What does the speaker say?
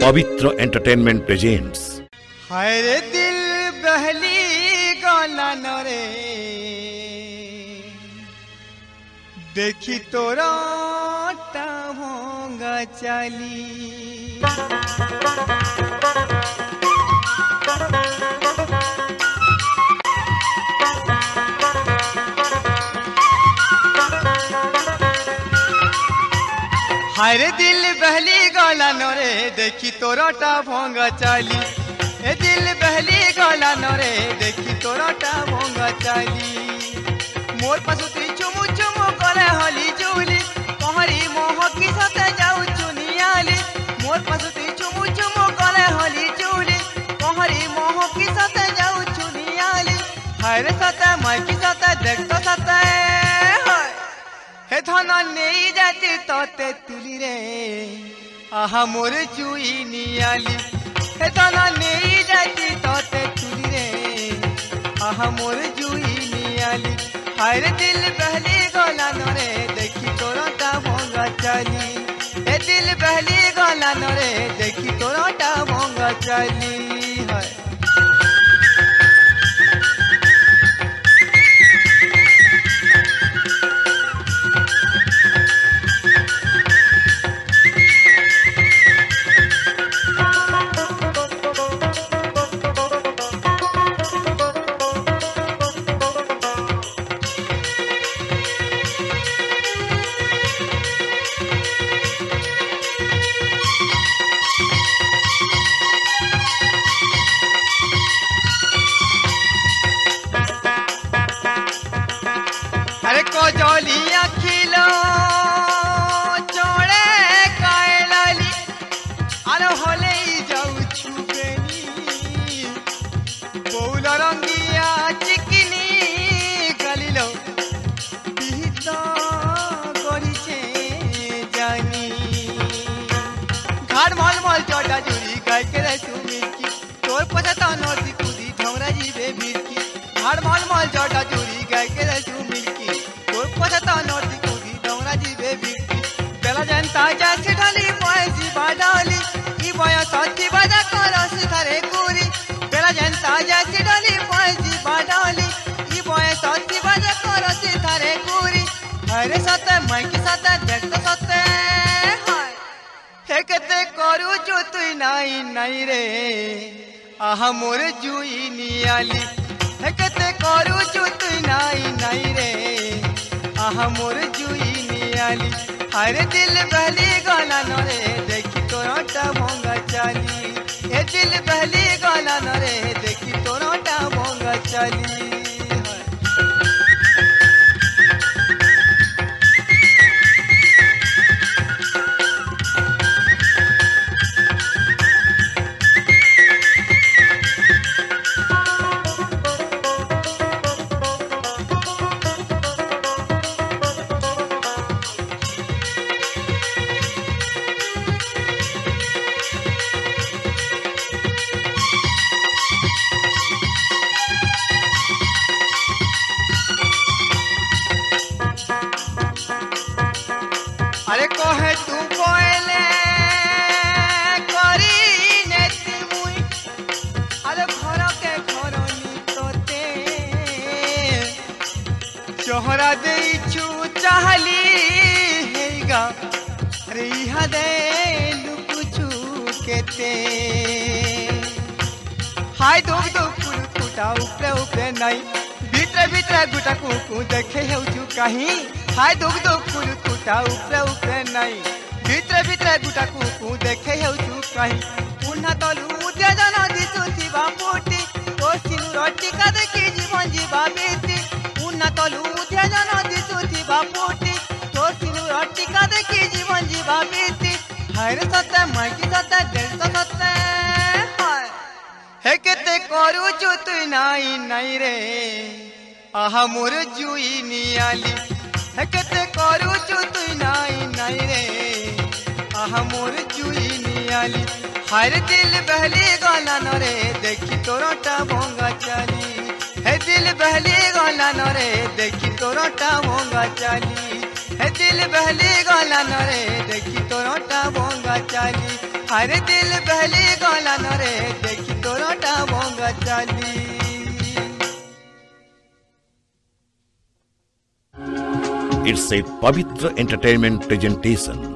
पवित्र entertainment presents. हाय रे दिल बहली गला नरे देखी तोरा होगा चली। हाय रे दिल बहली गला नरे देखी तोराटा भोंगा चाली। ए दिल बहली गला नरे देखी तोराटा भोंगा चाली। मोर पसुती चुमु चुमु करे हली जुली पहरी मोह की सते जाऊ चुनियाली। मोर पसुती चुमु चुमु करे हली जुली पहरी मोह की सते जाऊ चुनियाली। हाय रे सते मैं की सते देख तो सते हे धन नहीं जाती तोते तुली रे आहा मोर चुई नियाली। हे धन नहीं जाती तोते तुली रे आहा मोर चुई नियाली। हाय रे दिल बहली गला नरे देखी तोराटा भोंगा चाली। हे दिल बहली गला नरे देखी तोराटा भोंगा चाली। हाय जोलिया खिलो चोड़े कायलाली आलो होले जाऊ छुपेनी बोल रंगिया चिकनी गलिलो बिहिता करिছে जानी। घाट मल मल चटा जुरी गाय के रे सुमिकी तोर पछता नदी कुदी ढौरा जीवे बिरकी। घाट मल मल चटा जुरी गाय के रे सुमिकी पछता नदी कुदी डोंगरा जीवे बिकी। बेला जनता जासी ढाली बयसी बाडाली ई बया सती बाजा करस थारे कुरी। बेला जनता जासी ढाली बयसी बाडाली ई बया सती बाजा करस थारे कुरी। हरे सते मैं की सते देख तो सते हाय हे केते करू जो तुई नाई नाई रे आहा मोर जुई नियाली। हे केते करू जो तुई नाई नाई रे आहा मोर जुई नियाली। हाय रे दिल बहली गला नरे देखी तोराटा भोंगा चाली। ए दिल बहली गला नरे देखी तोराटा भोंगा चाली। अरे कोहे तू कोयले करी नेती मुई अरे घर के घर नितोते चोहरा देइछु चाहली हेगा रे इहा दे लुकुछु केते। हाय दुख दुख फुल फुटा उपरे उपरे नहीं भीतरे भीतरे गुटा कुकू देखे हेउछु कहीं। हाय दुख दुख फुल फुटा उपरे उपरे नहीं भीतरे भीतरे गुटा कुकू देखे हेउछु कहीं। पुन्हा तलु उद्या जना दिसुथिबा पुटी ओ सिनुर टीका देखी जीवन जीवा बीती। पुन्हा तलु उद्या जना दिसुथिबा पुटी ओ सिनुर टीका देखी जीवन जीवा बीती। हाय रे सते मैं की सते देख तो सते हाय हे केते करू जो तुई नाई नाई रे आहा मोर जुई नियाली। हे केते करू जो तुई नाई नाई रे आहा मोर जुई नियाली। हाय रे दिल बहली गला नरे देखी तोराटा भोंगा चाली। हे दिल बहली गला नरे देखी तोराटा भोंगा चाली। हे दिल बहली गला नरे देखी तोराटा भोंगा चाली। हरे दिल बहली गला नरे देखी तोरटा भोंग चाली। It's a Pavitra Entertainment presentation.